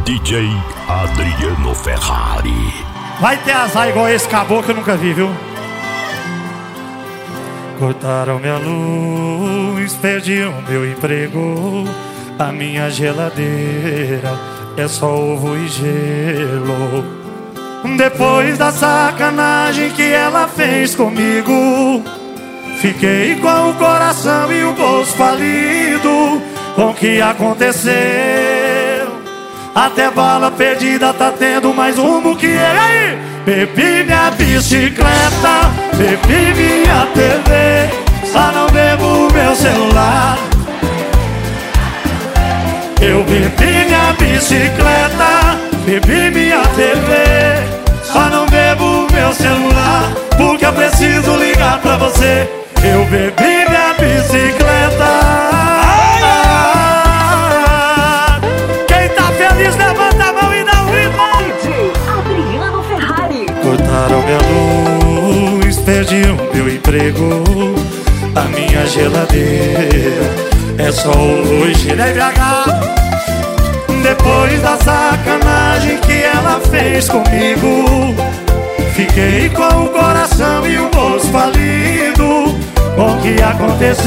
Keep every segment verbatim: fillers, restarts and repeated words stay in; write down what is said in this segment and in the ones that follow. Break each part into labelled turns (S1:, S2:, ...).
S1: D J Adriano Ferrari.
S2: Vai ter azar igual esse caboclo que eu nunca vi, viu? Cortaram minha luz, perdi o meu emprego. A minha geladeira é só ovo e gelo. Depois da sacanagem que ela fez comigo, fiquei com o coração e o bolso falido. Com o que aconteceu, até bala perdida tá tendo mais rumo que ele. Aí, bebi minha bicicleta, bebi minha T V, só não bebo meu celular. Eu bebi minha bicicleta, bebi minha T V, só não bebo meu celular, porque eu preciso ligar pra você. Eu bebi minha bicicleta. Quem tá feliz levanta a mão e dá um grito.
S3: D J Adriano Ferrari.
S2: Cortaram minha luz, perdi o meu emprego. A minha geladeira é só ovo e gelo. Depois da sacanagem que ela fez comigo, fiquei com o coração e o bolso falido. Com o que aconteceu,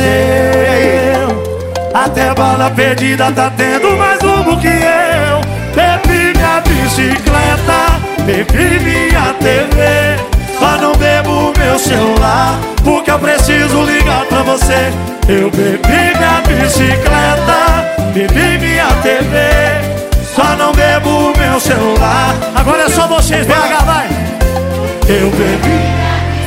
S2: até bala perdida tá tendo mais rumo que eu. Bebi minha bicicleta, bebi minha T V, só não bebo meu celular, porque eu preciso ligar pra você. Eu bebi minha bicicleta, bebi minha T V, só não bebo meu celular. Agora é só vocês, B H, vai! Eu bebi.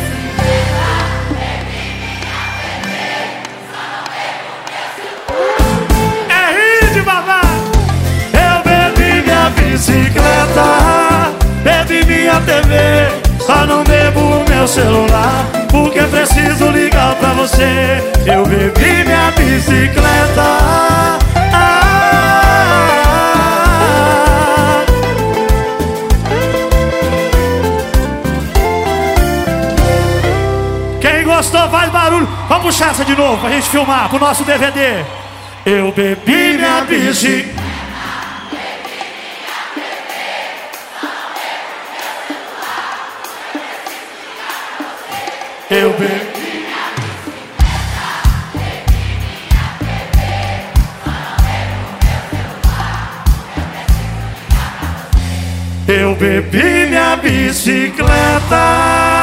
S2: Eu bebi minha bicicleta, bebi minha T V, só não bebo meu celular, porque preciso ligar pra você. Eu bebi minha bicicleta. Ah, quem gostou faz barulho. Vamos puxar essa de novo pra gente filmar pro nosso D V D. Eu bebi minha bicicleta. Eu bebi. Eu bebi minha bicicleta.